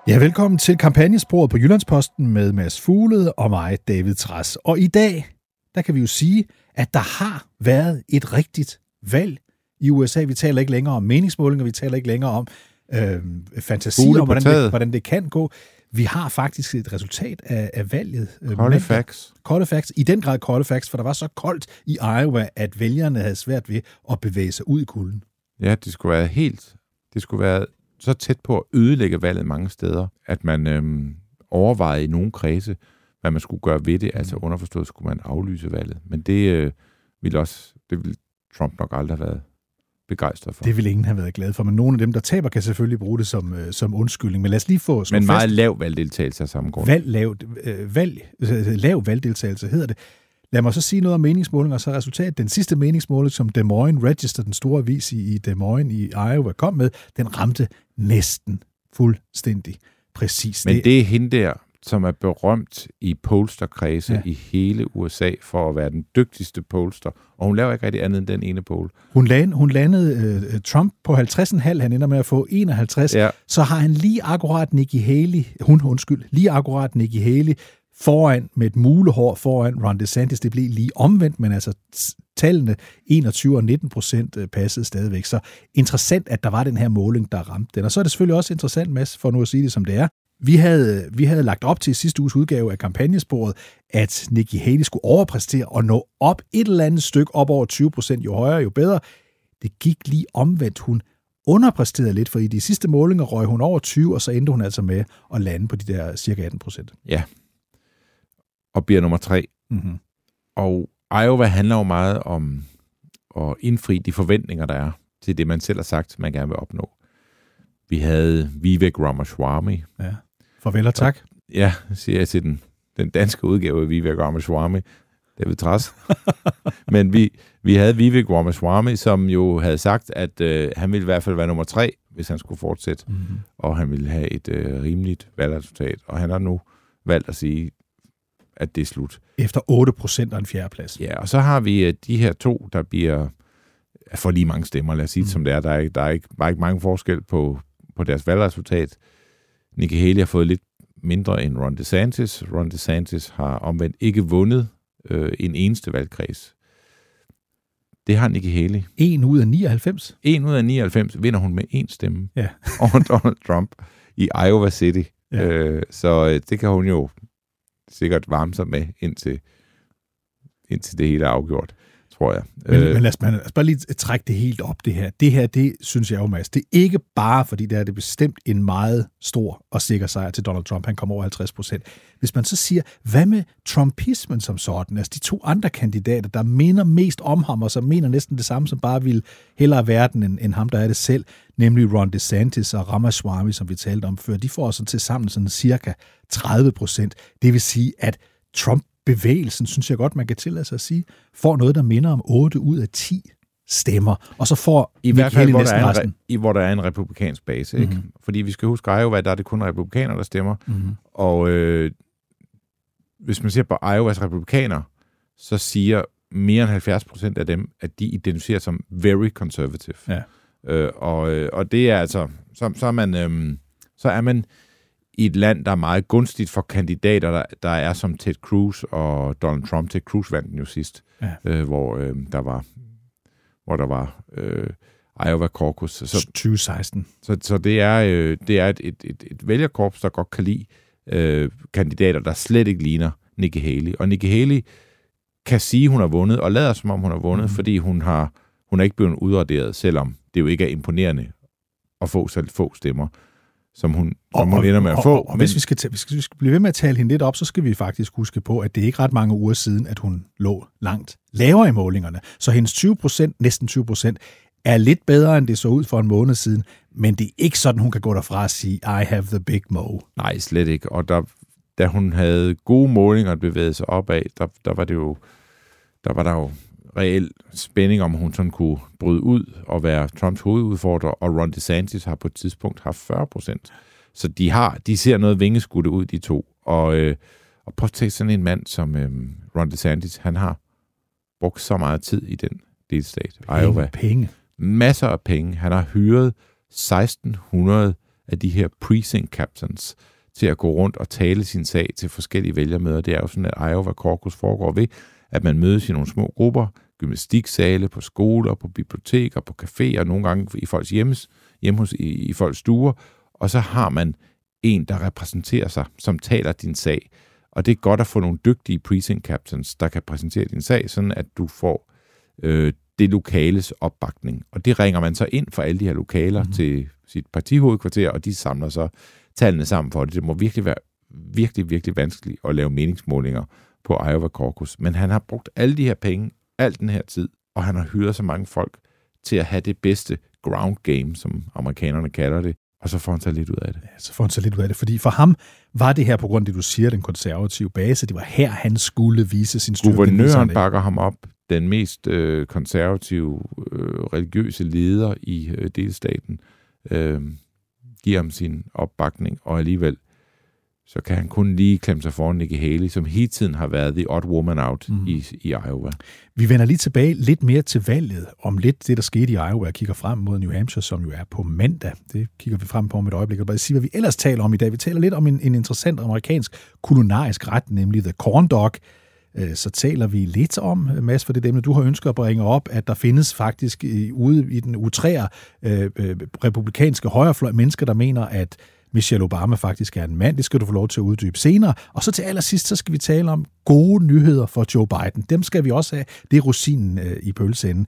Ja, velkommen til kampagnesporet på Jyllandsposten med Mads Fuglede og mig, David Trads. Og i dag, der kan vi jo sige, at der har været et rigtigt valg i USA. Vi taler ikke længere om meningsmålinger, vi taler ikke længere om fantasi om, hvordan det kan gå. Vi har faktisk et resultat af valget. Kolde facts. I den grad kolde facts, for der var så koldt i Iowa, at vælgerne havde svært ved at bevæge sig ud i kulden. Ja, det skulle være så tæt på at ødelægge valget mange steder, at man overvejede i nogle kredse, hvad man skulle gøre ved det. Altså underforstået skulle man aflyse valget. Men det ville Trump nok aldrig have været begejstret for. Det ville ingen have været glad for, men nogle af dem, der taber, kan selvfølgelig bruge det som undskyldning. Men lad os lige få slået fast. Men meget lav valgdeltagelse af samme grund. Lav valgdeltagelse hedder det. Lad mig så sige noget om meningsmålinger, så resultatet. Den sidste meningsmåling, som Des Moines Register, den store avis i Des Moines i Iowa, kom med, den ramte næsten fuldstændig præcis. Men det er hende der, som er berømt i pollsterkredse i hele USA for at være den dygtigste pollster. Og hun laver ikke rigtig andet end den ene poll. Hun landede Trump på 50,5, han ender med at få 51. Ja. Så har han lige akkurat Nikki Haley foran med et mulehår foran Ron DeSantis. Det blev lige omvendt, men altså tallene 21 og 19% passede stadigvæk. Så interessant, at der var den her måling, der ramte den. Og så er det selvfølgelig også interessant, Mads, for nu at sige det som det er. Vi havde lagt op til sidste uges udgave af kampagnesporet, at Nikki Haley skulle overpræstere og nå op et eller andet stykke op over 20%. Jo højere, jo bedre. Det gik lige omvendt. Hun underpræsterede lidt, for i de sidste målinger røg hun over 20, og så endte hun altså med at lande på de der cirka 18%. Ja. Og bliver nummer 3. Mm-hmm. Og Iowa handler jo meget om at indfri de forventninger, der er til det, man selv har sagt, man gerne vil opnå. Vi havde Vivek Ramaswamy. Ja. Farvel og tak. Ja, siger jeg til den danske udgave af Vivek Ramaswamy. David Trads. Men vi havde Vivek Ramaswamy, som jo havde sagt, at han ville i hvert fald være nummer 3, hvis han skulle fortsætte. Mm-hmm. Og han ville have et rimeligt valgresultat. Og han har nu valgt at sige, at det er slut. Efter 8% og en fjerdeplads. Ja, og så har vi de her to, der bliver for lige mange stemmer, lad os sige som det er. Der er ikke mange forskel på deres valgresultat. Nikki Haley har fået lidt mindre end Ron DeSantis. Ron DeSantis har omvendt ikke vundet en eneste valgkreds. Det har Nikki Haley. 1 ud af 99? 1 ud af 99 vinder hun med 1 stemme over Donald Trump i Iowa City. Ja. Så det kan hun jo sikkert varme sig med, indtil det hele er afgjort, tror jeg. Men lad os bare lige trække det helt op, det her. Det her, det synes jeg jo, Mads, det er ikke bare, fordi det er bestemt en meget stor og sikker sejr til Donald Trump. Han kommer over 50%. Hvis man så siger, hvad med trumpismen som sådan? Altså de 2 andre kandidater, der minder mest om ham, og som mener næsten det samme, som bare vil hellere verden end ham, der er det selv, nemlig Ron DeSantis og Ramaswamy, som vi talte om før, de får så til sammen sådan cirka 30%. Det vil sige, at Trump-bevægelsen, synes jeg godt, man kan tillade sig at sige, får noget, der minder om 8 ud af 10 stemmer, og så får i hvert fald, hvor der er en republikansk base. Ikke? Mm-hmm. Fordi vi skal huske, Iowa, der er det kun republikanere, der stemmer. Mm-hmm. Og hvis man ser på Iowas republikaner, så siger mere end 70% af dem, at de identificerer som very conservative. Ja. Og det er altså, så er man i et land, der er meget gunstigt for kandidater, der er som Ted Cruz og Donald Trump. Ted Cruz vandt den jo sidst, hvor der var Iowa Caucus. Så 2016. Så det er et vælgerkorps, der godt kan lide kandidater, der slet ikke ligner Nikki Haley. Og Nikki Haley kan sige, hun har vundet, og lader som om hun har vundet, fordi hun er ikke blevet udraderet, selvom det jo ikke er imponerende at få selv få stemmer, som hun ender med at få. Og hvis vi skal blive ved med at tale hende lidt op, så skal vi faktisk huske på, at det er ikke ret mange uger siden, at hun lå langt lavere i målingerne. Så hendes 20%, næsten 20%, er lidt bedre, end det så ud for en måned siden, men det er ikke sådan, hun kan gå derfra og sige, I have the big mo. Nej, slet ikke. Og da hun havde gode målinger at bevæge sig opad, der var der jo reel spænding om, hun sådan kunne bryde ud og være Trumps hovedudfordrer, og Ron DeSantis har på et tidspunkt haft 40%. Så de ser noget vingeskudte ud, de to. Og prøv at tænke sådan en mand som Ron DeSantis, han har brugt så meget tid i den delstat. Penge. Masser af penge. Han har hyret 1.600 af de her precinct captains til at gå rundt og tale sin sag til forskellige vælgermøder. Det er jo sådan, at Iowa Caucus foregår ved, at man mødes i nogle små grupper, gymnastiksale, på skoler, på biblioteker, på caféer, nogle gange i folks hjemme i folks stuer, og så har man en, der repræsenterer sig, som taler din sag. Og det er godt at få nogle dygtige precinct captains, der kan præsentere din sag, sådan at du får det lokales opbakning. Og det ringer man så ind for alle de her lokaler til sit partihovedkvarter, og de samler så tallene sammen for det. Det må virkelig være virkelig vanskeligt at lave meningsmålinger på Iowa Caucus. Men han har brugt alle de her penge, al den her tid, og han har hyret så mange folk til at have det bedste ground game, som amerikanerne kalder det, og så får han så lidt ud af det. Ja, så får han så lidt ud af det, fordi for ham var det her, på grund af det, du siger, den konservative base, det var her, han skulle vise sin styrke. Guvernøren bakker ham op, den mest konservative religiøse leder i delstaten, giver ham sin opbakning, og alligevel så kan han kun lige klemme sig foran Nikki Haley, som hele tiden har været the odd woman out i Iowa. Vi vender lige tilbage lidt mere til valget, om lidt det, der skete i Iowa, og kigger frem mod New Hampshire, som jo er på mandag. Det kigger vi frem på om et øjeblik. Og bare sige, hvad vi ellers taler om i dag. Vi taler lidt om en interessant amerikansk kulinarisk ret, nemlig the corn dog. Så taler vi lidt om, Mads, for det emne, du har ønsket at bringe op, at der findes faktisk ude i den utrære republikanske højrefløj mennesker, der mener, at Michelle Obama faktisk er en mand. Det skal du få lov til at uddybe senere. Og så til allersidst, så skal vi tale om gode nyheder for Joe Biden. Dem skal vi også have. Det er rosinen i pølseenden.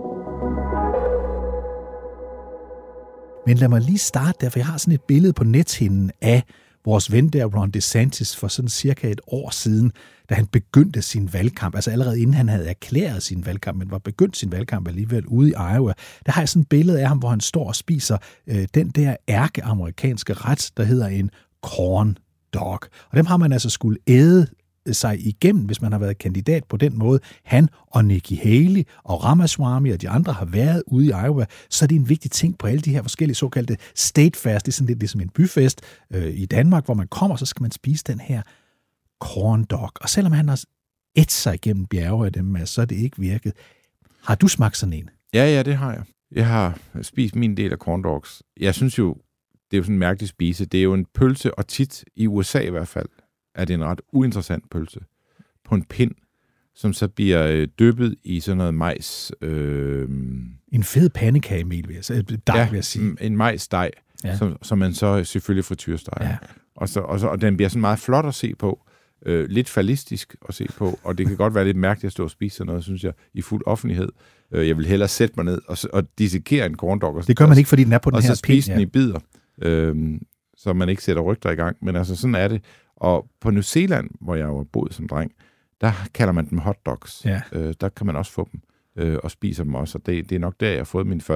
Men lad mig lige starte der, for jeg har sådan et billede på nethinden af vores ven der, Ron DeSantis, for sådan cirka et år siden, da han begyndte sin valgkamp, altså allerede inden han havde erklæret sin valgkamp, men var begyndt sin valgkamp alligevel ude i Iowa, der har jeg sådan et billede af ham, hvor han står og spiser den der ærkeamerikanske ret, der hedder en corn dog. Og dem har man altså skulle æde sig igennem, hvis man har været kandidat på den måde. Han og Nikki Haley og Ramaswamy og de andre har været ude i Iowa, så er det en vigtig ting på alle de her forskellige såkaldte state fast. Det er sådan lidt ligesom en byfest i Danmark, hvor man kommer, så skal man spise den her corn dog. Og selvom han har ædt sig igennem bjerge af dem, så er det ikke virket. Har du smagt sådan en? Ja, det har jeg. Jeg har spist min del af corn dogs. Jeg synes jo, det er jo sådan en mærkelig spise. Det er jo en pølse, og tit i USA i hvert fald, er det en ret uinteressant pølse på en pind, som så bliver dyppet i sådan noget majs. En fed pandekagemel, vil jeg sige. En majsdej, som man så selvfølgelig frityresteger. Ja. Og den bliver sådan meget flot at se på. Lidt fallistisk at se på, og det kan godt være lidt mærkeligt at stå og spise sådan noget, synes jeg, i fuld offentlighed. Jeg vil hellere sætte mig ned og dissekere en corn dog. Det gør man ikke, fordi den er på den her pind. Og så spise den i bidder, så man ikke sætter rygter i gang. Men altså, sådan er det. Og på New Zealand, hvor jeg jo har boet som dreng, der kalder man dem hotdogs. Ja. Der kan man også få dem og spiser dem også. Og det er nok der, jeg har fået min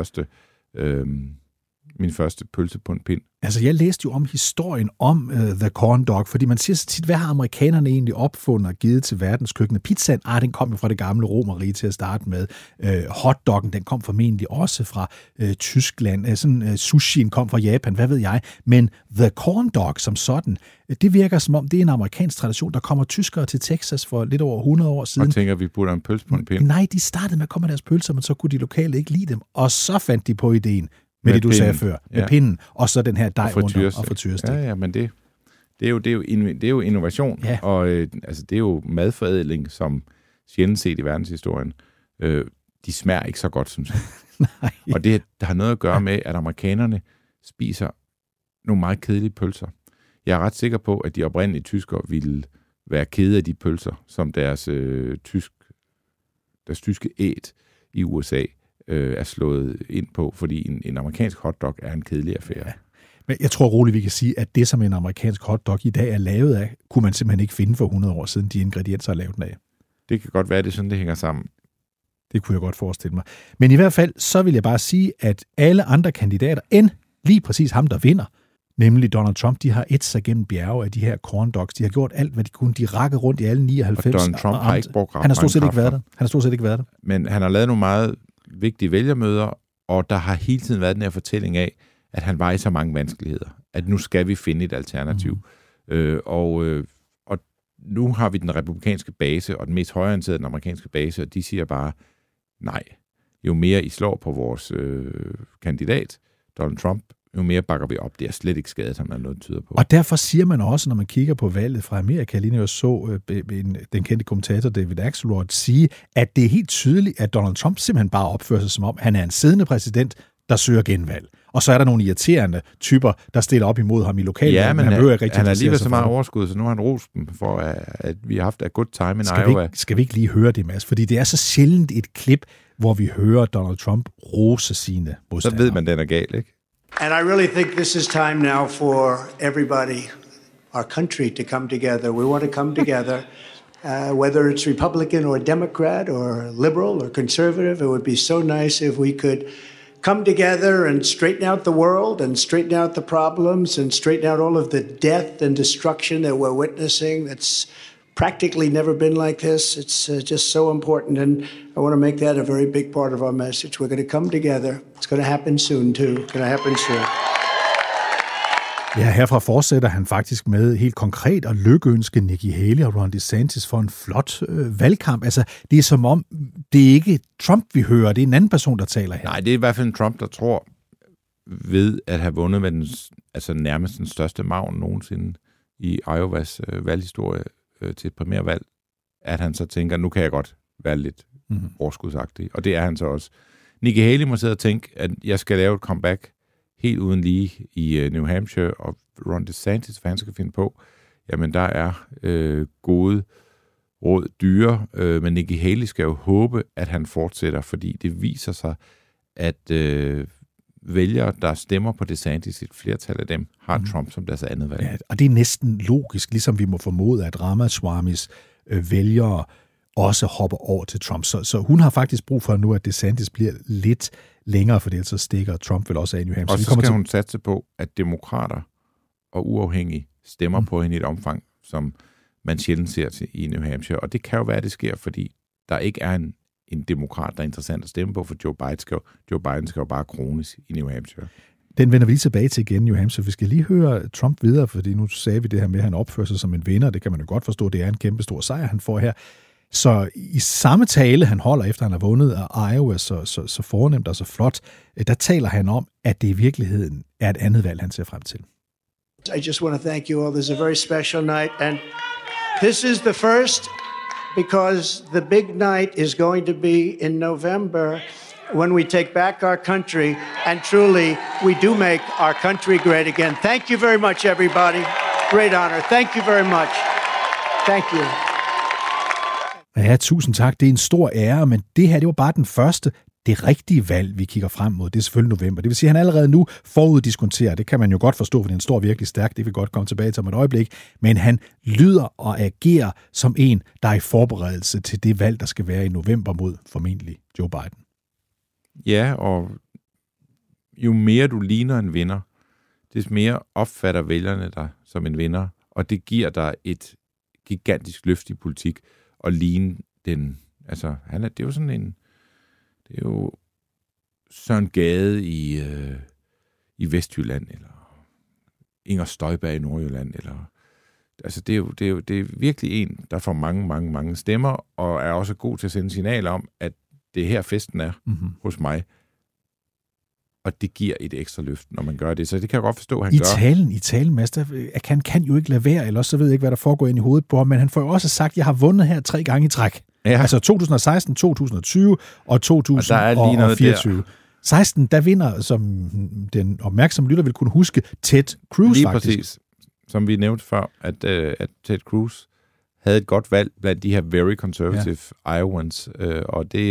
første pølse på en pind. Altså, jeg læste jo om historien om the corn dog, fordi man siger så tit, hvad har amerikanerne egentlig opfundet og givet til verdenskøkkenet? Pizzaen, den kom jo fra det gamle Romerrige til at starte med. Hotdoggen, den kom formentlig også fra Tyskland. Sushien kom fra Japan, hvad ved jeg. Men the corn dog som sådan, det virker som om, det er en amerikansk tradition. Der kommer tyskere til Texas for lidt over 100 år siden. Og tænker, vi putter en pølse på en pind? Nej, de startede med at komme med deres pølser, men så kunne de lokale ikke lide dem. Og så fandt de på ideen. Med det, du sagde før, med pinden, og så den her dej rundt og frityrestik. Ja, men det er jo innovation, og altså, det er jo madforædling, som sjældent set i verdenshistorien. De smager ikke så godt, synes jeg. Nej. Og det har noget at gøre med, at amerikanerne spiser nogle meget kedelige pølser. Jeg er ret sikker på, at de oprindelige tyskere ville være kede af de pølser, som deres tyske æt i USA er slået ind på, fordi en amerikansk hotdog er en kedelig affære. Ja. Men jeg tror roligt, vi kan sige, at det, som en amerikansk hotdog i dag er lavet af, kunne man simpelthen ikke finde for 100 år siden, de ingredienser er lavet den af. Det kan godt være, det sådan, det hænger sammen. Det kunne jeg godt forestille mig. Men i hvert fald, så vil jeg bare sige, at alle andre kandidater, end lige præcis ham, der vinder, nemlig Donald Trump, de har ædt sig gennem bjerge af de her corn dogs. De har gjort alt, hvad de kunne. De rakkede rundt i alle 99. Og Donald Trump har ikke brugt Han har stort set ikke været der. Men han har lavet nogle meget vigtige vælgermøder, og der har hele tiden været den her fortælling af, at han var i så mange vanskeligheder, at nu skal vi finde et alternativ. Og nu har vi den republikanske base, og den mest højreorienterede den amerikanske base, og de siger bare, nej, jo mere I slår på vores kandidat, Donald Trump, jo mere bakker vi op. Det er slet ikke skadet, som der noget tyder på. Og derfor siger man også, når man kigger på valget fra Amerika, lige nu så den kendte kommentator David Axelrod sige, at det er helt tydeligt, at Donald Trump simpelthen bare opfører sig som om, han er en siddende præsident, der søger genvalg. Og så er der nogle irriterende typer, der stiller op imod ham i lokalvalget. Ja, men han er alligevel så meget overskud, så nu har han rost dem for, at vi har haft et good time in Iowa. Skal vi ikke lige høre det, Mads? Fordi det er så sjældent et klip, hvor vi hører Donald Trump rose sine modstandere. Så ved man, den er gal, ikke? And I really think this is time now for everybody, our country, to come together. We want to come together. Whether it's Republican or Democrat or liberal or conservative, it would be so nice if we could come together and straighten out the world and straighten out the problems and straighten out all of the death and destruction that we're witnessing. That's practically never been like this. It's just so important, and I want to make that a very big part of our message. We're going to come together. It's going to happen soon, too. It's going to happen soon. Ja, herfra fortsætter han faktisk med helt konkret at lykønske Nikki Haley og Ron DeSantis for en flot valgkamp. Altså, det er som om, det er ikke Trump, vi hører. Det er en anden person, der taler her. Nej, det er i hvert fald en Trump, der tror ved at have vundet med nærmest den største margin nogensinde i Iowas valghistorie til et primærvalg, at han så tænker, nu kan jeg godt være lidt overskudsagtig. Og det er han så også. Nikki Haley må sidde og tænke, at jeg skal lave et comeback helt uden lige i New Hampshire, og Ron DeSantis, for han skal finde på, jamen der er gode råd dyre, men Nikki Haley skal jo håbe, at han fortsætter, fordi det viser sig, at vælgere, der stemmer på DeSantis, et flertal af dem, har Trump som deres andet valg. Ja, og det er næsten logisk, ligesom vi må formode, at Ramaswamis vælgere også hopper over til Trump. Så hun har faktisk brug for nu, at DeSantis bliver lidt længere, for det så stikker Trump vel også af New Hampshire. Og så skal hun satse på, at demokrater og uafhængige stemmer på hende i et omfang, som man sjældent ser til i New Hampshire. Og det kan jo være, at det sker, fordi der ikke er en demokrat, der er interessant at stemme på, for Joe Biden skal jo bare krones i New Hampshire. Den vender vi lige tilbage til igen, New Hampshire. Vi skal lige høre Trump videre, fordi nu sagde vi det her med, at han opfører sig som en vinder. Det kan man jo godt forstå. Det er en kæmpe stor sejr, han får her. Så i samme tale, han holder efter, han har vundet af Iowa så fornemt og så flot, der taler han om, at det i virkeligheden er et andet valg, han ser frem til. I just want to thank you all. This is a very special night, and this is the first, because the big night is going to be in November when we take back our country, and truly we do make our country great again. Thank you very much, everybody. Great honor. Thank you very much. Thank you. Ja, tusind tak. Det er en stor ære, men det her, det var bare den første, det rigtige valg, vi kigger frem mod. Det er selvfølgelig november. Det vil sige, at han allerede nu foruddiskonterer. Det kan man jo godt forstå, for den står virkelig stærkt. Det vil godt komme tilbage til om et øjeblik. Men han lyder og agerer som en, der er i forberedelse til det valg, der skal være i november mod formentlig Joe Biden. Ja, og jo mere du ligner en vinder, des mere opfatter vælgerne dig som en vinder, og det giver dig et gigantisk løft i politik og ligne den. Altså, det er jo sådan en. Det er jo Søren Gade i Vestjylland, eller Inger Støjberg i Nordjylland, eller altså det er virkelig en, der får mange stemmer, og er også god til at sende signaler om, at det er her festen er hos mig. Og det giver et ekstra løft, når man gør det. Så det kan jeg godt forstå, han gør. I talen, Mads, han kan jo ikke lade være, eller så ved jeg ikke, hvad der foregår ind i hovedet på ham, men han får jo også sagt, at jeg har vundet her 3 gange i træk. Ja. Altså 2016, 2020 og 2024. 16, der vinder, som den opmærksomme lytter vil kunne huske, Ted Cruz lige faktisk. Lige præcis. Som vi nævnte før, at Ted Cruz havde et godt valg blandt de her very conservative Iowans, og det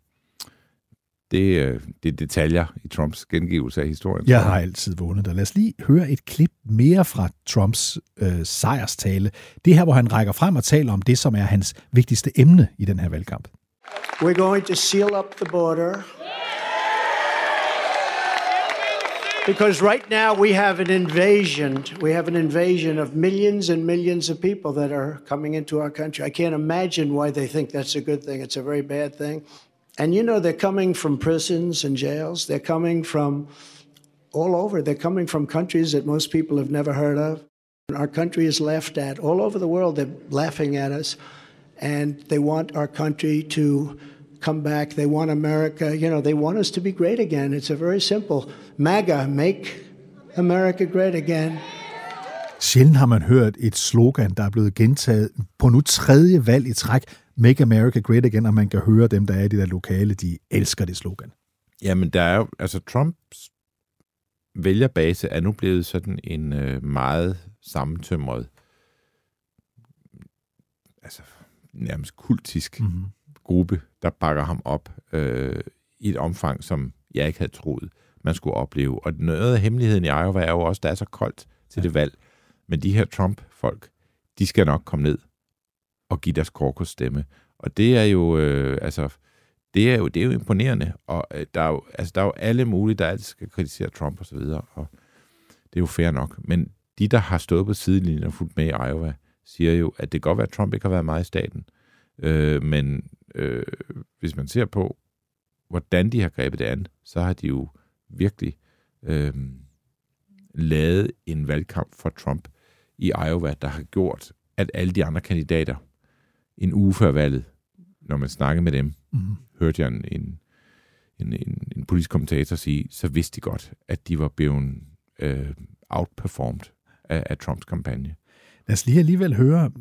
er detaljer i Trumps gengivelse af historien. Jeg har altid vundet der. Lad os lige høre et klip mere fra Trumps sejrstale. Det her, hvor han rækker frem og taler om det, som er hans vigtigste emne i den her valgkamp. We're going to seal up the border. Because right now we have an invasion. We have an invasion of millions and millions of people that are coming into our country. I can't imagine why they think that's a good thing. It's a very bad thing. And you know, they're coming from prisons and jails. They're coming from all over. They're coming from countries that most people have never heard of. Our country is laughed at. All over the world, they're laughing at us. And they want our country to come back. They want America, you know, they want us to be great again. It's a very simple. MAGA, make America great again. Sjældent har man hørt et slogan, der er blevet gentaget på nu 3. valg i træk, Make America Great Again, og man kan høre dem, der er i det der lokale, de elsker det slogan. Jamen, der er jo, altså Trumps vælgerbase er nu blevet sådan en meget sammentømret, altså nærmest kultisk gruppe, der bakker ham op i et omfang, som jeg ikke havde troet, man skulle opleve. Og noget af hemmeligheden i Iowa er jo også, der er så koldt til det valg. Men de her Trump-folk, de skal nok komme ned og give deres caucus-stemme. Og det er jo, det er jo imponerende. Og der er jo alle mulige, der altid skal kritisere Trump og så videre. Og det er jo fair nok. Men de, der har stået på sidelinjen og fulgt med i Iowa, siger jo, at det kan godt være, at Trump ikke har været meget i staten. Men hvis man ser på, hvordan de har grebet det an, så har de jo virkelig lavet en valgkamp for Trump i Iowa, der har gjort, at alle de andre kandidater en uge før valget, når man snakkede med dem, hørte jeg en politisk kommentator sige, så vidste de godt, at de var blevet outperformed af Trumps kampagne. Lad os lige alligevel høre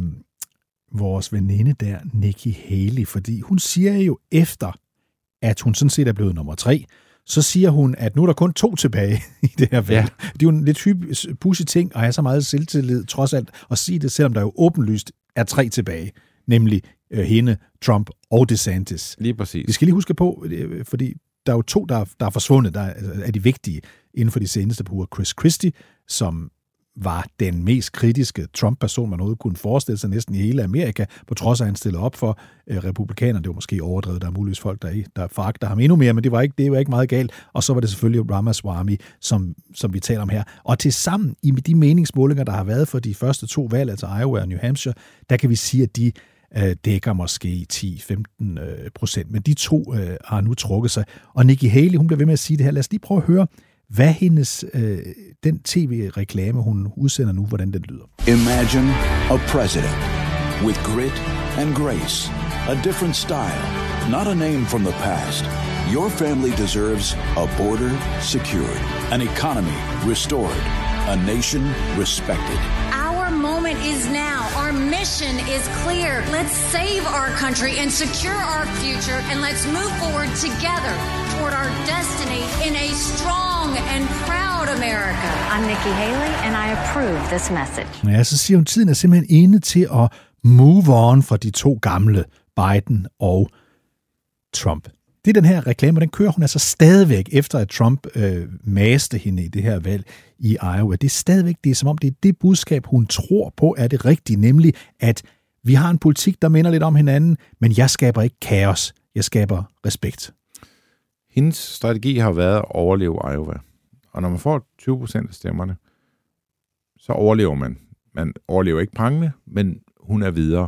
vores veninde der, Nikki Haley, fordi hun siger jo efter, at hun sådan set er blevet nummer 3, så siger hun, at nu er der kun 2 tilbage i det her valg. Ja. Det er jo en lidt pudsig ting at have så meget selvtillid, trods alt, at sige det, selvom der jo åbenlyst er 3 tilbage, nemlig hende, Trump og DeSantis. Lige præcis. Vi skal lige huske på, fordi der er jo 2, der er forsvundet, der er de vigtige inden for de seneste par uger. Chris Christie, som var den mest kritiske Trump-person, man overhovedet kunne forestille sig næsten i hele Amerika, på trods af, at han stillede op for republikanerne. Det var måske overdrevet, der er muligvis folk, der foragter ham endnu mere, men det var ikke meget galt. Og så var det selvfølgelig Ramaswamy, som vi taler om her. Og til sammen i de meningsmålinger, der har været for de første 2 valg, altså Iowa og New Hampshire, der kan vi sige, at de dækker måske 10-15%, men de 2 har nu trukket sig. Og Nikki Haley, hun bliver ved med at sige det her. Lad os lige prøve at høre, hvad hendes, den tv-reklame, hun udsender nu, hvordan den lyder. Imagine a president with grit and grace, a different style, not a name from the past. Your family deserves a border secured, an economy restored, a nation respected. Our moment is now. Our mission is clear. Let's save our country and secure our future, and let's move forward together toward our destiny in a strong and proud America. I'm Nikki Haley, and I approve this message. Ja, så siger hun, tiden er simpelthen inde til at move on fra de 2 gamle, Biden og Trump. Det er den her reklame, den kører hun altså stadigvæk, efter at Trump maste hende i det her valg i Iowa. Det er stadigvæk, det er som om, det er det budskab, hun tror på, er det rigtige, nemlig at vi har en politik, der minder lidt om hinanden, men jeg skaber ikke kaos, jeg skaber respekt. Hendes strategi har været at overleve Iowa. Og når man får 20% af stemmerne, så overlever man. Man overlever ikke prangende, men hun er videre.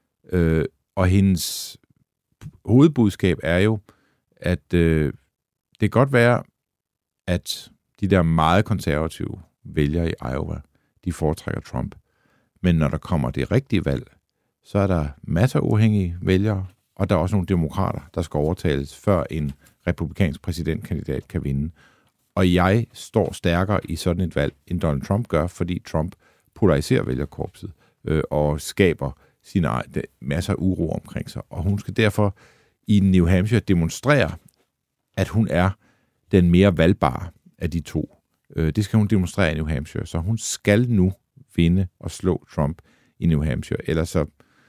Og hendes hovedbudskab er jo, at det kan godt være, at de der meget konservative vælgere i Iowa, de foretrækker Trump. Men når der kommer det rigtige valg, så er der masser af uafhængige vælgere, og der er også nogle demokrater, der skal overtales, før en republikansk præsidentkandidat kan vinde. Og jeg står stærkere i sådan et valg, end Donald Trump gør, fordi Trump polariserer vælgerkorpset og skaber sine masser af uro omkring sig. Og hun skal derfor i New Hampshire demonstrere, at hun er den mere valgbare af de 2. Det skal hun demonstrere i New Hampshire. Så hun skal nu vinde og slå Trump i New Hampshire. Ellers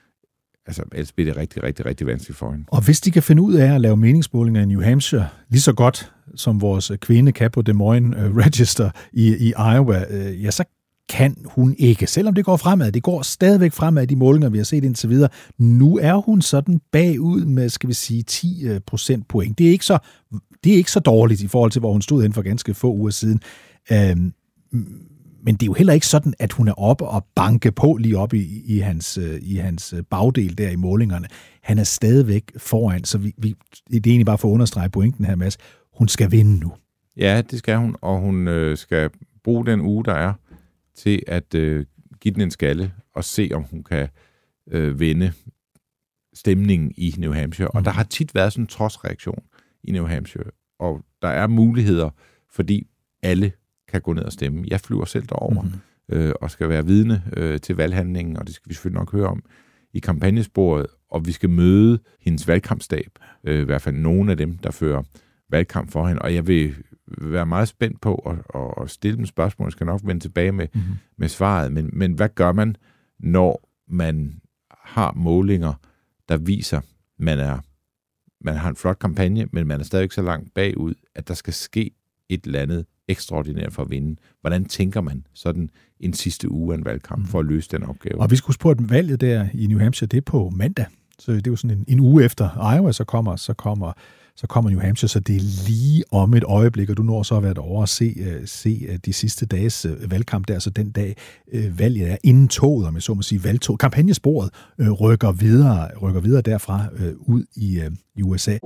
bliver det rigtig, rigtig, rigtig vanskeligt for hende. Og hvis de kan finde ud af at lave meningsmålinger i New Hampshire lige så godt, som vores kvinde kan på Des Moines Register i Iowa, ja, så kan hun ikke. Selvom det går fremad. Det går stadigvæk fremad i de målinger, vi har set indtil videre. Nu er hun sådan bagud med, skal vi sige, 10 procentpoint. Det er ikke så dårligt i forhold til, hvor hun stod hen for ganske få uger siden. Men det er jo heller ikke sådan, at hun er oppe og banke på lige op i hans bagdel der i målingerne. Han er stadigvæk foran, så det er egentlig bare for at understrege pointen her, Mads. Hun skal vinde nu. Ja, det skal hun, og hun skal bruge den uge, der er, til at give den en skalle og se, om hun kan vende stemningen i New Hampshire. Og der har tit været sådan en trodsreaktion i New Hampshire, og der er muligheder, fordi alle kan gå ned og stemme. Jeg flyver selv derover og skal være vidne til valghandlingen, og det skal vi selvfølgelig nok høre om i kampagnesporet, og vi skal møde hendes valgkampstab, i hvert fald nogle af dem, der fører valgkamp for hende, og jeg vil være meget spændt på at stille dem spørgsmål. Jeg skal nok vende tilbage med svaret, men hvad gør man, når man har målinger, der viser, man har en flot kampagne, men man er stadig så langt bagud, at der skal ske et eller andet ekstraordinært for at vinde. Hvordan tænker man sådan en sidste uge af en valgkamp for at løse den opgave? Og vi skulle spørge, at valget der i New Hampshire, det er på mandag. Så det er jo sådan en uge efter Iowa, så kommer New Hampshire, så det er lige om et øjeblik, og du når så at være derovre og se de sidste dages valgkamp der, så den dag valget er inden toget, om jeg så må sige, valgtog. Kampagnesporet rykker videre derfra ud i USA.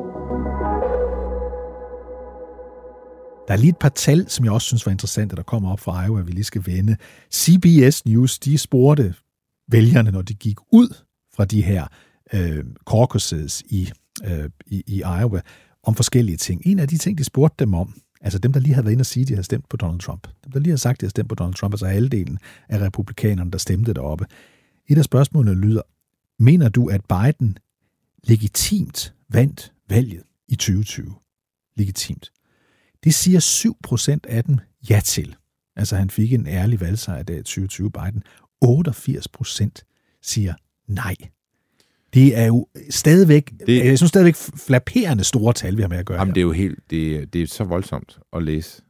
Der er lige et par tal, som jeg også synes var interessante, der kommer op fra Iowa, vi lige skal vende. CBS News, de spurgte vælgerne, når de gik ud fra de her caucuses i Iowa, om forskellige ting. En af de ting, de spurgte dem om, altså dem, der lige havde været inde og sige, at de havde stemt på Donald Trump. Dem, der lige havde sagt, at de havde stemt på Donald Trump, altså halvdelen af republikanerne, der stemte deroppe. Et af spørgsmålene lyder, mener du, at Biden legitimt vandt valget i 2020? Legitimt. Det siger 7% af dem ja til. Altså han fik en ærlig valgsejr der i 2020, Biden. 88% siger nej. Det er jo stadigvæk, jeg synes stadigvæk flapperende store tal, vi har med at gøre. Jamen, det er jo det er så voldsomt at læse.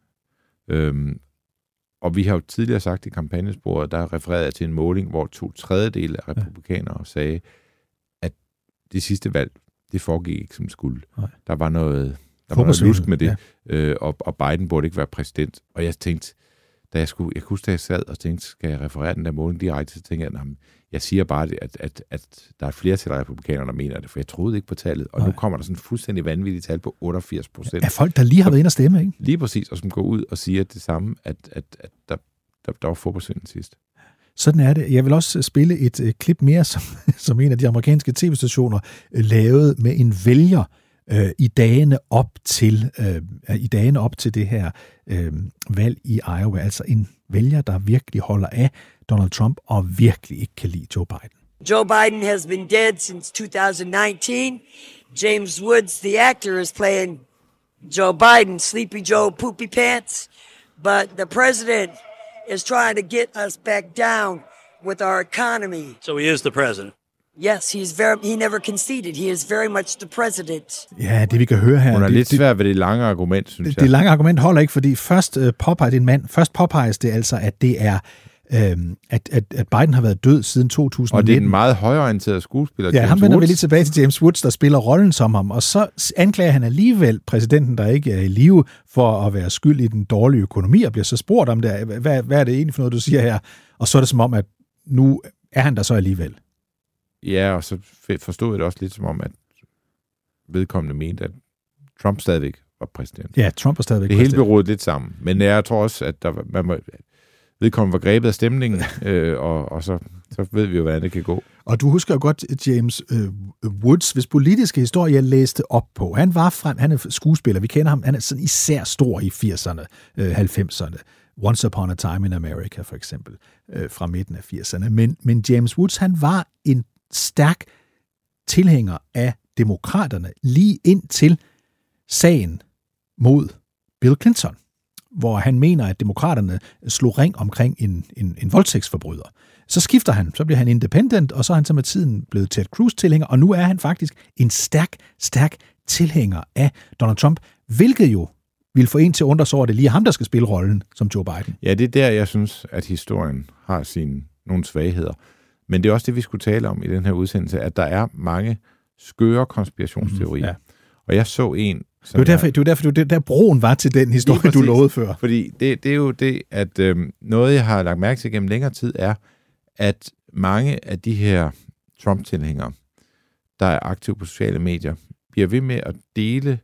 Og vi har jo tidligere sagt i kampagnesporet, der refererede til en måling, hvor 2/3 af republikanere sagde, at det sidste valg, det foregik ikke som skulle. Nej. Der var noget lusk med det, og Biden burde ikke være præsident. Og jeg tænkte, jeg kunne huske, da jeg sad og tænkte, skal jeg referere den der måling direkte, så tænkte jeg, jeg siger bare, at der er flere til republikanere, der mener det, for jeg troede ikke på tallet, og nu kommer der sådan en fuldstændig vanvittigt tal på 88%. Af folk, der lige har været inde og stemme, ikke? Lige præcis, og som går ud og siger det samme, at der var fodboldsvinden sidst. Sådan er det. Jeg vil også spille et klip mere, som en af de amerikanske tv-stationer lavede med en vælger i dagene op til det her valg i Iowa. Altså en vælger, der virkelig holder af Donald Trump og virkelig ikke kan lide Joe Biden. Joe Biden has been dead since 2019. James Woods, the actor, is playing Joe Biden, Sleepy Joe, Poopy Pants. But the president is trying to get us back down with our economy. So he is the president. Yes, he never conceded. He is very much the president. Ja, det vi kan høre her. Hun er lidt svært ved det lange argument, synes jeg. Det lange argument holder ikke, fordi først påpeges det altså, at det er at Biden har været død siden 2019. Og det er en meget højorienteret skuespiller. Ja, han vender vi lige tilbage til James Woods, der spiller rollen som ham, og så anklager han alligevel præsidenten, der ikke er i live, for at være skyld i den dårlige økonomi, og bliver så spurgt om det. Hvad er det egentlig for noget, du siger her? Og så er det som om, at nu er han der så alligevel. Ja, og så forstod jeg det også lidt som om, at vedkommende mente, at Trump stadigvæk var præsident. Ja, Trump var stadigvæk præsident. Det hele blev rodet lidt sammen. Men jeg tror også, at vedkommende var grebet af stemningen, og så ved vi jo, hvordan det kan gå. Og du husker jo godt James Woods, hvis politiske historie jeg læste op på. Han er skuespiller, vi kender ham, han er sådan især stor i 80'erne, 90'erne. Once Upon a Time in America, for eksempel, fra midten af 80'erne. Men James Woods, han var en stærk tilhænger af demokraterne, lige ind til sagen mod Bill Clinton, hvor han mener, at demokraterne slog ring omkring en voldtægtsforbryder. Så skifter han, så bliver han independent, og så er han så med tiden blevet Ted Cruz-tilhænger, og nu er han faktisk en stærk tilhænger af Donald Trump, hvilket jo vil få en til at undre sig over, det lige ham, der skal spille rollen som Joe Biden. Ja, det er der, jeg synes, at historien har nogle svagheder. Men det er også det, vi skulle tale om i den her udsendelse, at der er mange skøre konspirationsteorier. Ja. Og jeg så en... Det var der broen var til den historie, du lovede før. Fordi det er jo det, at noget, jeg har lagt mærke til gennem længere tid, er, at mange af de her Trump-tilhængere, der er aktive på sociale medier, bliver ved med at dele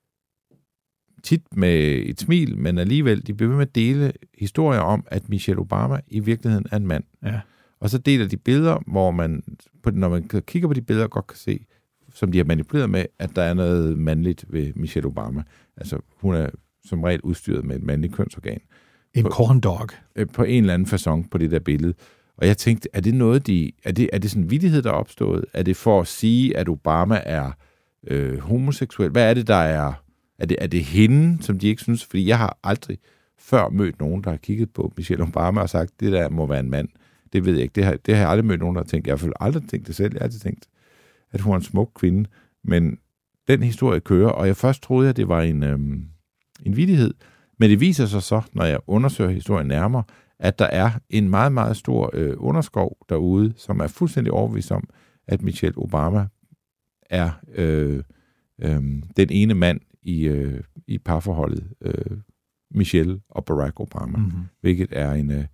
tit med et smil, men alligevel, de bliver ved med at dele historier om, at Michelle Obama i virkeligheden er en mand. Ja. Og så deler de billeder, hvor man, når man kigger på de billeder, godt kan se, som de har manipuleret med, at der er noget mandligt ved Michelle Obama. Altså, hun er som regel udstyret med et mandligt kønsorgan. En corn dog. På en eller anden facon på det der billede. Og jeg tænkte, er det noget, er det sådan en vittighed, der er opstået? Er det for at sige, at Obama er homoseksuel? Hvad er det, der er? Er det hende, som de ikke synes? Fordi jeg har aldrig før mødt nogen, der har kigget på Michelle Obama og sagt, det der må være en mand. Det ved jeg ikke. Det har jeg aldrig mødt nogen, der har tænkt. Jeg har aldrig tænkt det selv. Jeg har altid tænkt, at hun er en smuk kvinde. Men den historie kører, og jeg først troede, at det var en vittighed. Men det viser sig så, når jeg undersøger historien nærmere, at der er en meget, meget stor underskov derude, som er fuldstændig overbevist om, at Michelle Obama er den ene mand i parforholdet Michelle og Barack Obama, hvilket er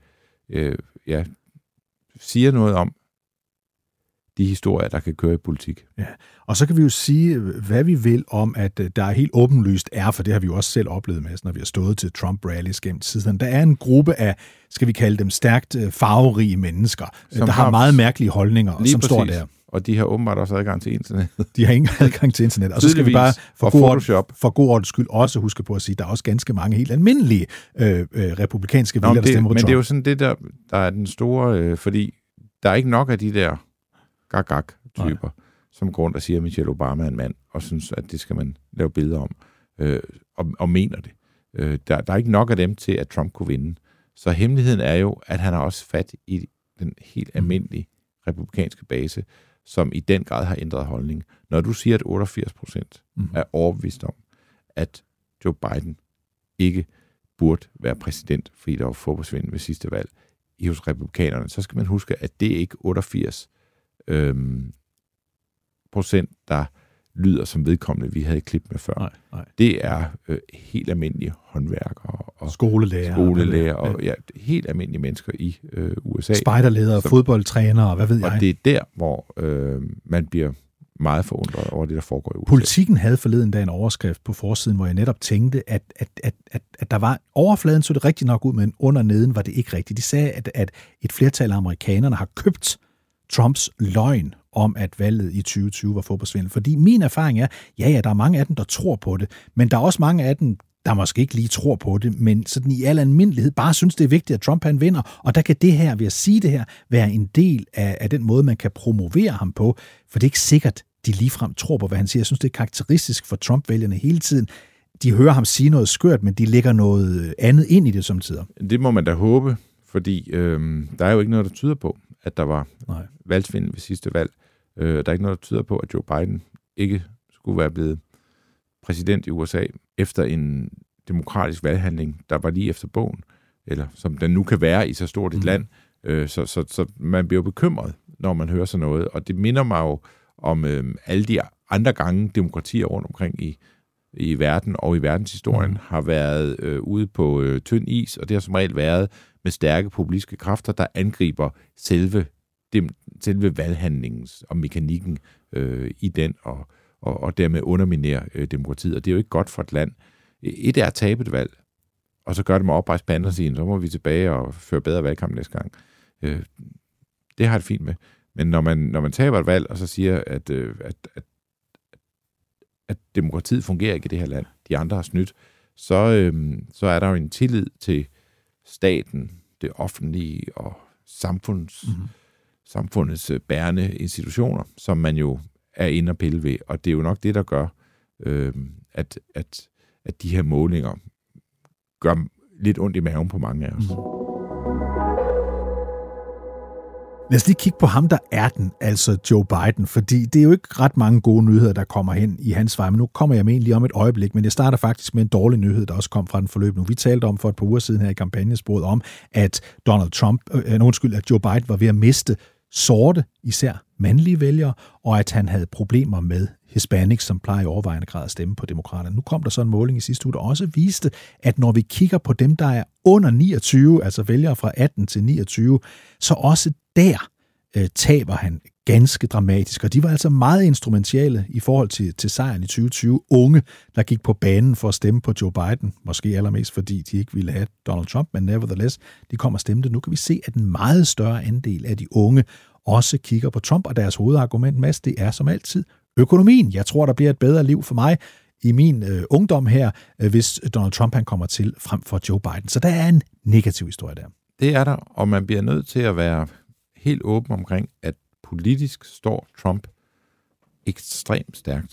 siger noget om de historier, der kan køre i politik. Ja. Og så kan vi jo sige, hvad vi vil om, at der helt åbenlyst er, for det har vi jo også selv oplevet med, når vi har stået til Trump-rallies gennem tiden. Der er en gruppe af, skal vi kalde dem, stærkt farverige mennesker, der har meget mærkelige holdninger, som præcis står der. Og de har åbenbart også adgang til internet. De har ingen adgang til internet. Og så skal vi bare for god ordens skyld også huske på at sige, at der er også ganske mange helt almindelige republikanske vælgere, der stemmer på Trump. Men det er jo sådan det, der er den store, fordi der er ikke nok af de der gag-typer, som går rundt og siger, at Michelle Obama er en mand, og synes, at det skal man lave billeder om, og mener det. Der er ikke nok af dem til, at Trump kunne vinde. Så hemmeligheden er jo, at han har også fat i den helt almindelige republikanske base, som i den grad har ændret holdning. Når du siger, at 88% er overbevist om, at Joe Biden ikke burde være præsident, fordi der var fodboldsvindel ved sidste valg hos republikanerne, så skal man huske, at det er ikke 88%, der lyder som vedkommende, vi havde et klip med før. Nej. Det er helt almindelige håndværkere og skolelærer og helt almindelige mennesker i USA. Spejderledere, fodboldtrænere, hvad ved jeg. Og det er der, hvor man bliver meget forundret over det, der foregår i USA. Politikken havde forleden dag en overskrift på forsiden, hvor jeg netop tænkte, at der var overfladen, så det rigtig nok ud, men under neden var det ikke rigtigt. De sagde, at et flertal af amerikanerne har købt Trumps løgn om, at valget i 2020 var fodboldsvindel. Fordi min erfaring er, ja, der er mange af dem, der tror på det, men der er også mange af dem, der måske ikke lige tror på det, men sådan i al almindelighed bare synes, det er vigtigt, at Trump han vinder, og der kan det her, ved at sige det her, være en del af den måde, man kan promovere ham på, for det er ikke sikkert, de ligefrem tror på, hvad han siger. Jeg synes, det er karakteristisk for Trump-vælgerne hele tiden. De hører ham sige noget skørt, men de lægger noget andet ind i det samtidig. Det må man da håbe, fordi der er jo ikke noget, der tyder på, at der var valgsvindel ved sidste valg. Der er ikke noget, der tyder på, at Joe Biden ikke skulle være blevet præsident i USA efter en demokratisk valghandling, der var lige efter bogen, eller som den nu kan være i så stort et land. Så man bliver jo bekymret, når man hører sådan noget, og det minder mig jo om alle de andre gange demokratier rundt omkring i verden og i verdenshistorien har været ude på tynd is, og det har som regel været med stærke populistiske kræfter, der angriber selve valghandlingen og mekanikken i den, og dermed underminerer demokratiet. Og det er jo ikke godt for et land. Et er at tabe et valg, og så gør det med oprejst pande og sige, så må vi tilbage og føre bedre valgkamp næste gang. Det har det fint med. Men når man taber et valg, og så siger, at demokratiet fungerer ikke i det her land, de andre har snydt, så er der jo en tillid til staten, det offentlige og samfundets bærende institutioner, som man jo er inde og pille ved. Og det er jo nok det, der gør, at de her målinger gør lidt ondt i maven på mange af os. Lad os lige kigge på ham, der er den, altså Joe Biden, fordi det er jo ikke ret mange gode nyheder, der kommer hen i hans vej, men nu kommer jeg med en lige om et øjeblik, men jeg starter faktisk med en dårlig nyhed, der også kom fra den forløb nu. Vi talte om for et par uger siden her i kampagnesporet om, at at Joe Biden var ved at miste sorte, især mandlige vælgere, og at han havde problemer med Hispanics, som plejer i overvejende grad at stemme på demokraterne. Nu kom der så en måling i sidste uge, der også viste, at når vi kigger på dem, der er under 29, altså vælgere fra 18 til 29, så også der taber han ganske dramatisk. Og de var altså meget instrumentale i forhold til sejren i 2020. Unge, der gik på banen for at stemme på Joe Biden, måske allermest fordi de ikke ville have Donald Trump, men nevertheless, de kom og stemte. Nu kan vi se, at en meget større andel af de unge også kigger på Trump, og deres hovedargument, Mads, det er som altid økonomien. Jeg tror, der bliver et bedre liv for mig. i min ungdom her, hvis Donald Trump han kommer til frem for Joe Biden. Så der er en negativ historie der. Det er der, og man bliver nødt til at være helt åben omkring, at politisk står Trump ekstremt stærkt.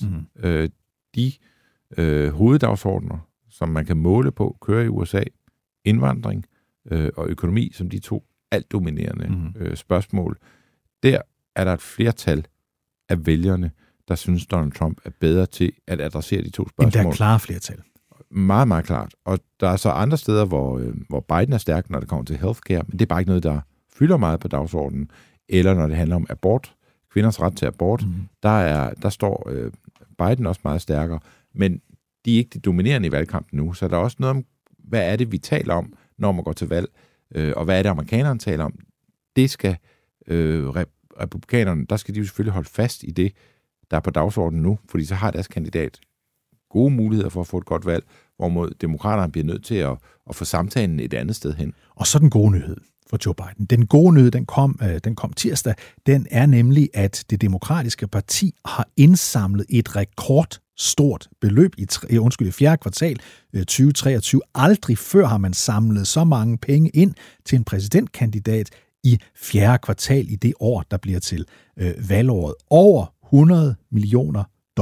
De hoveddagsordner, som man kan måle på, kører i USA, indvandring og økonomi, som de to alt dominerende spørgsmål. Der er der et flertal af vælgerne, der synes, Donald Trump er bedre til at adressere de to spørgsmål. Men der er klare flertal. Meget, meget klart. Og der er så andre steder, hvor Biden er stærk, når det kommer til healthcare, men det er bare ikke noget, der fylder meget på dagsordenen. Eller når det handler om abort, kvinders ret til abort, der står Biden også meget stærkere. Men de er ikke det dominerende i valgkampen nu, så der er også noget om, hvad er det, vi taler om, når man går til valg, og hvad er det, amerikanerne taler om. Det skal republikanerne, der skal de jo selvfølgelig holde fast i det, der er på dagsordenen nu, fordi så har deres kandidat gode muligheder for at få et godt valg, hvorimod demokraterne bliver nødt til at få samtalen et andet sted hen. Og så den gode nyhed for Joe Biden. Den gode nyhed, den kom tirsdag, den er nemlig, at det demokratiske parti har indsamlet et rekordstort beløb i fjerde kvartal 2023. Aldrig før har man samlet så mange penge ind til en præsidentkandidat i fjerde kvartal i det år, der bliver til valgåret. Over $100 millioner,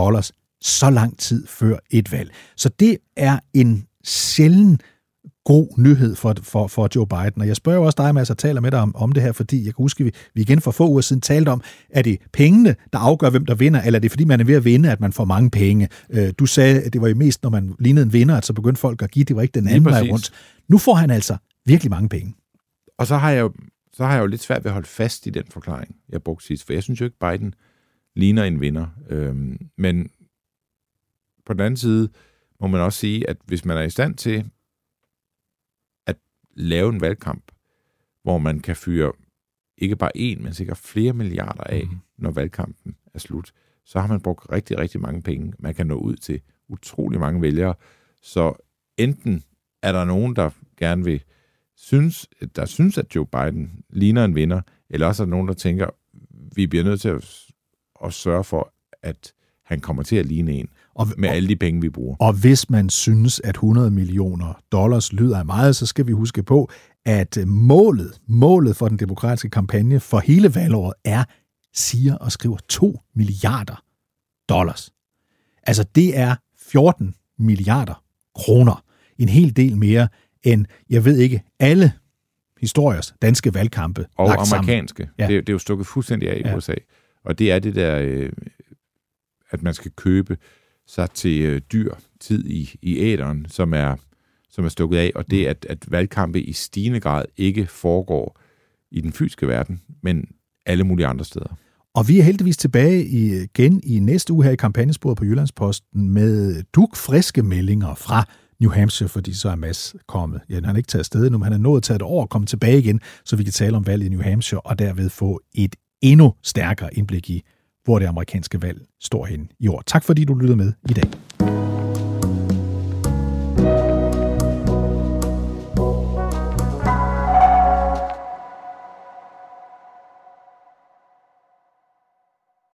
så lang tid før et valg. Så det er en sjælden god nyhed for Joe Biden. Og jeg spørger også dig, Mads, og taler med dig om det her, fordi jeg kan huske, at vi igen for få uger siden talte om, er det pengene, der afgør, hvem der vinder, eller er det fordi, man er ved at vinde, at man får mange penge? Du sagde, at det var jo mest, når man lignede en vinder, at så begyndte folk at give, det var ikke den anden vej rundt. Nu får han altså virkelig mange penge. Og så har jeg jo lidt svært ved at holde fast i den forklaring, jeg brugte sidst, for jeg synes jo ikke, Biden ligner en vinder. Men på den anden side må man også sige, at hvis man er i stand til at lave en valgkamp, hvor man kan fyre ikke bare men sikkert flere milliarder af, når valgkampen er slut, så har man brugt rigtig, rigtig mange penge. Man kan nå ud til utrolig mange vælgere. Så enten er der nogen, der gerne vil synes, at Joe Biden ligner en vinder, eller også er der nogen, der tænker, vi bliver nødt til at sørge for, at han kommer til at ligne en, med alle de penge, vi bruger. Og hvis man synes, at $100 millioner lyder af meget, så skal vi huske på, at målet for den demokratiske kampagne for hele valgåret siger og skriver $2 milliarder. Altså det er 14 milliarder kroner. En hel del mere end, jeg ved ikke, alle historiers danske valgkampe og amerikanske. Ja. Det er jo stukket fuldstændig af i USA. Og det er det der, at man skal købe sig til dyr tid i æteren, som er stukket af, og det at valgkampe i stigende grad ikke foregår i den fysiske verden, men alle mulige andre steder. Og vi er heldigvis tilbage igen i næste uge her i kampagnesporet på Jyllandsposten med dugfriske meldinger fra New Hampshire, fordi så er Mads kommet. Ja, han har ikke taget afsted nu, men han er nået til et år og komme tilbage igen, så vi kan tale om valget i New Hampshire og derved få et endnu stærkere indblik i, hvor det amerikanske valg står henne i år. Tak fordi du lyttede med i dag.